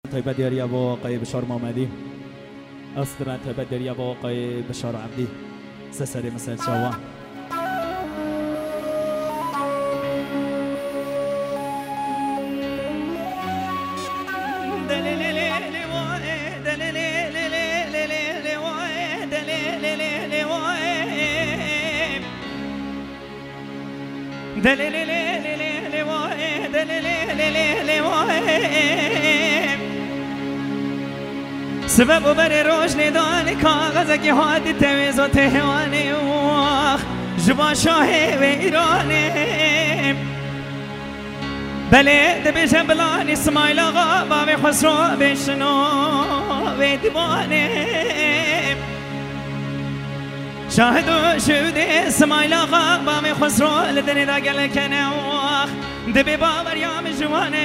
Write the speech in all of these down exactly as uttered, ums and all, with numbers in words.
طيبة دياريا با آقای بشار محمدی استران طيبة دياريا با آقای بشار عبدی سسری مثل شوا سبب و بر روش ندان کاغذ که حادی تویز و تهوانه و جبا شاه و ایرانه بله دبیش بلان اسماعیل آقا باب خسرو بشنو و دیوانه شاهد و شهود اسماعیل آقا باب خسرو لدنی دا گل کنه و دبی باور یام جوانه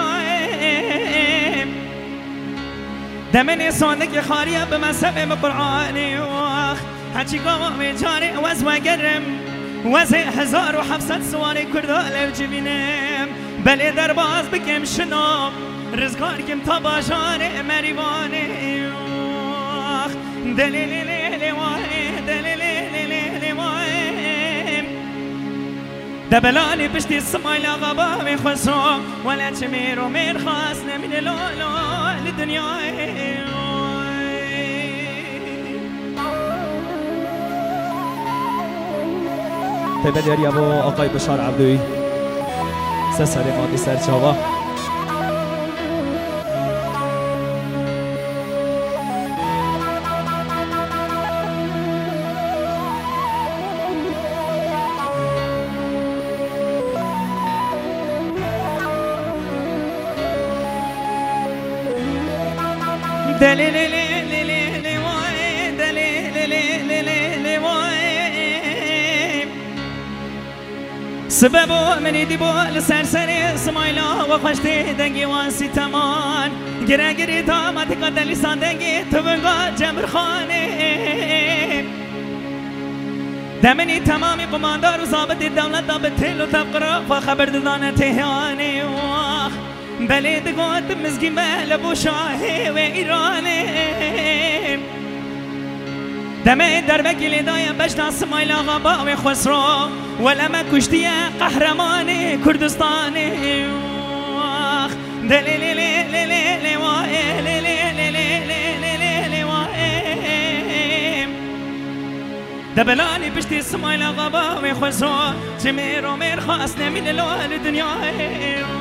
هرانه دمني صادق خارية بمسبب قرآني واخ هاتشي قوامي جاري وز وقرم وزي هزار وحفصة سواري كردو لو جبينم بلي درباز بكم شنو رزقار كم طبا جاري مريباني واخ دليلي ليلي واي دليلي ليلي واي دبلاني بشتي السمايل غابا بيخسو ولا تمير ومير خاصنا من لولو للدنيا طيبة دياريا با آقای بشار عبدی سسری مادی سرچاوا دليلي لي لي لي واي دليلي لي لي لي واي سببو مني ديبو لسرسري سمايلا وخشتي دنگي وانسي تمان گره گري تا تقدر لسان دنگي تبقى جمر خاني دمني تمامي قماندار وظابط الدولة ضابط هلو تبقرا فخبر ددانة تهاني واخ بلي دقوت مزقي مهلب وشاهي وإيراني دمي دربكي لدايا بجنا سمايلا غابا وخسرو ولما كشتيا قهرماني كردستاني دليلي لي لي لي لي واي لي لي لي لي لي لي لي واي دبلاني بشتي سمايلا غابا وخسرو جمير ومير خاصنا من الوالد دنياي